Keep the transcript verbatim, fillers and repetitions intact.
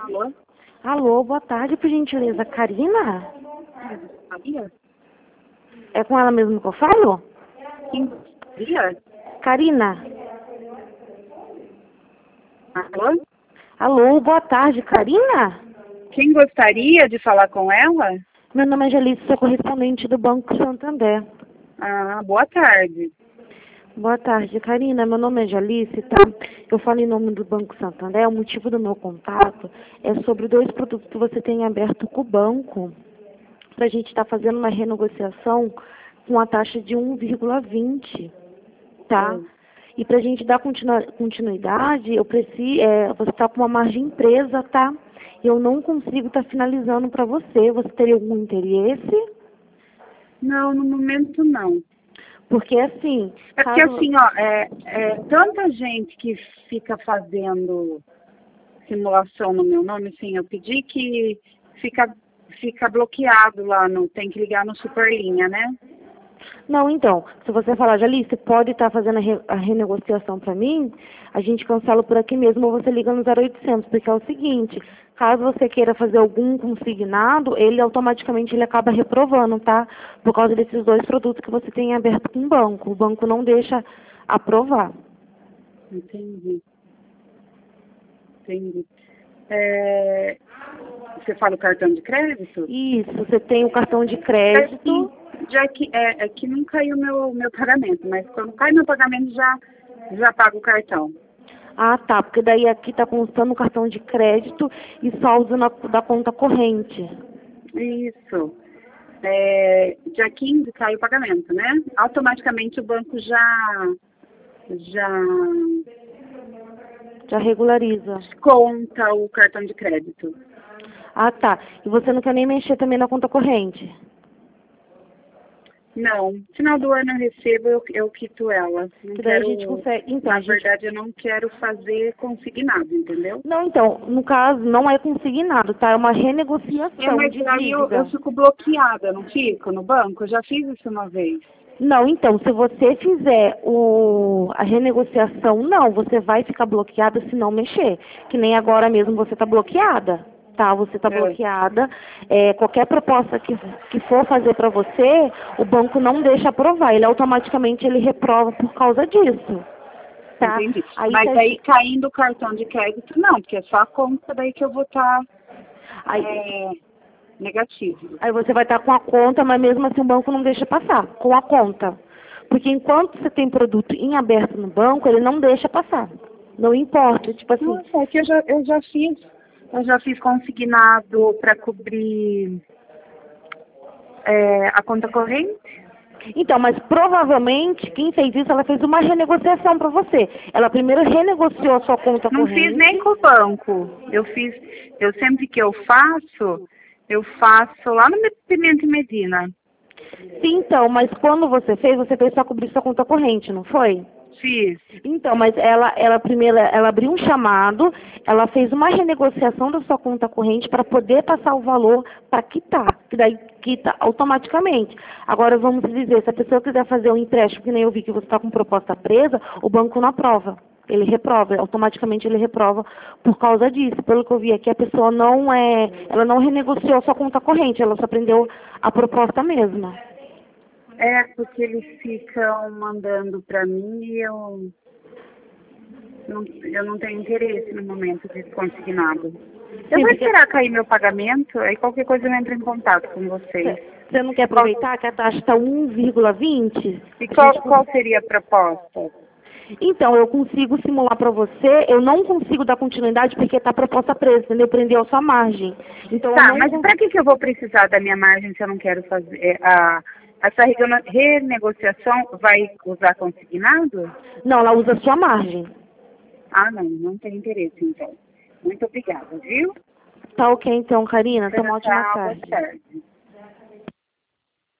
Alô? Alô, boa tarde, por gentileza. Karina? Maria? É com ela mesmo que eu falo? Quem gostaria? Karina? Alô? Alô, boa tarde, Karina? Quem gostaria de falar com ela? Meu nome é Angelice, sou correspondente do Banco Santander. Ah, boa tarde. Boa tarde, Karina. Meu nome é Angelice, tá? Eu falo em nome do Banco Santander. O motivo do meu contato é sobre dois produtos que você tem aberto com o banco, para a gente estar fazendo uma renegociação com a taxa de um vírgula vinte, tá? Hum. E para a gente dar continua- continuidade, eu preciso, é, você está com uma margem presa, tá? Eu não consigo estar finalizando para você. Você teria algum interesse? Não, no momento não. Porque assim, É porque caso... assim, ó, é, é tanta gente que fica fazendo simulação no meu nome, assim, eu pedi que fica, fica bloqueado lá, no, tem que ligar no Superlinha, né? Não, então, se você falar, Jalice, pode estar fazendo a, re- a renegociação para mim, a gente cancela por aqui mesmo ou você liga no zero oitocentos, porque é o seguinte, caso você queira fazer algum consignado, ele automaticamente ele acaba reprovando, tá? Por causa desses dois produtos que você tem aberto com o banco. O banco não deixa aprovar. Entendi. Entendi. É, você fala o cartão de crédito? Isso, você tem o cartão de É crédito. assim, já que, é, é que não caiu meu, meu pagamento, mas quando cai meu pagamento já, já pago o cartão. Ah, tá, porque daí aqui está constando o cartão de crédito e saldo na, da conta corrente. Isso. É, dia quinze cai o pagamento, né? Automaticamente o banco já, já Já regulariza. conta o cartão de crédito. Ah, tá. E você não quer nem mexer também na conta corrente? Não, final do ano eu recebo, eu, eu quito ela. Não Que daí a quero, gente consegue... Então, na a gente... verdade, eu não quero fazer consignado, entendeu? Não, então, no caso, não é consignado, tá? É uma renegociação É, mas de aí eu, eu dívida. fico bloqueada, não fico no banco? Eu já fiz isso uma vez. Não, então, se você fizer o, a renegociação, não, você vai ficar bloqueada se não mexer. Que nem agora mesmo você está bloqueada, tá? Você está É, bloqueada. É, qualquer proposta que, que for fazer para você, o banco não deixa aprovar. Ele automaticamente ele reprova por causa disso, tá? entendi. Aí, Mas se a aí caindo o cartão de crédito, não, porque é só a conta daí que eu vou estar aí, é, negativo. Aí você vai estar com a conta, mas mesmo assim o banco não deixa passar, com a conta. Porque enquanto você tem produto em aberto no banco, ele não deixa passar. Não importa, tipo assim. Nossa, é que eu já, eu já fiz, eu já fiz consignado para cobrir é, a conta corrente. Então, mas provavelmente quem fez isso, ela fez uma renegociação para você. Ela primeiro renegociou a sua conta Não fiz corrente. nem com o banco. Eu fiz, eu sempre que eu faço, eu faço lá no Pimenta e Medina. Sim, então, mas quando você fez, você fez só cobrir sua conta corrente, não foi? Fiz. Então, mas ela, ela primeiro, ela abriu um chamado, ela fez uma renegociação da sua conta corrente para poder passar o valor para quitar, que daí quita automaticamente. Agora, vamos dizer, se a pessoa quiser fazer um empréstimo, que nem eu vi que você está com proposta presa, o banco não aprova. Ele reprova, automaticamente ele reprova por causa disso. Pelo que eu vi aqui, a pessoa não é, ela não renegociou sua conta corrente, ela só prendeu a proposta mesma. É, porque eles ficam mandando para mim e eu não, eu não tenho interesse no momento de consignado. Eu Sim, vou porque esperar cair meu pagamento, aí qualquer coisa eu entro em contato com vocês. você não quer aproveitar que a taxa está um vírgula vinte? E A qual, gente qual seria a proposta? Então, eu consigo simular para você, eu não consigo dar continuidade porque está proposta presa, entendeu? Prendeu a sua margem. Então, eu Tá, não mas consigo... para que, que eu vou precisar da minha margem se eu não quero fazer é, a essa reno- renegociação vai usar consignado? Não, ela usa a sua margem. Ah, não, não tem interesse então. Muito obrigada, viu? Tá ok, então, Karina. Tenha uma ótima Tchau, boa tarde. tarde.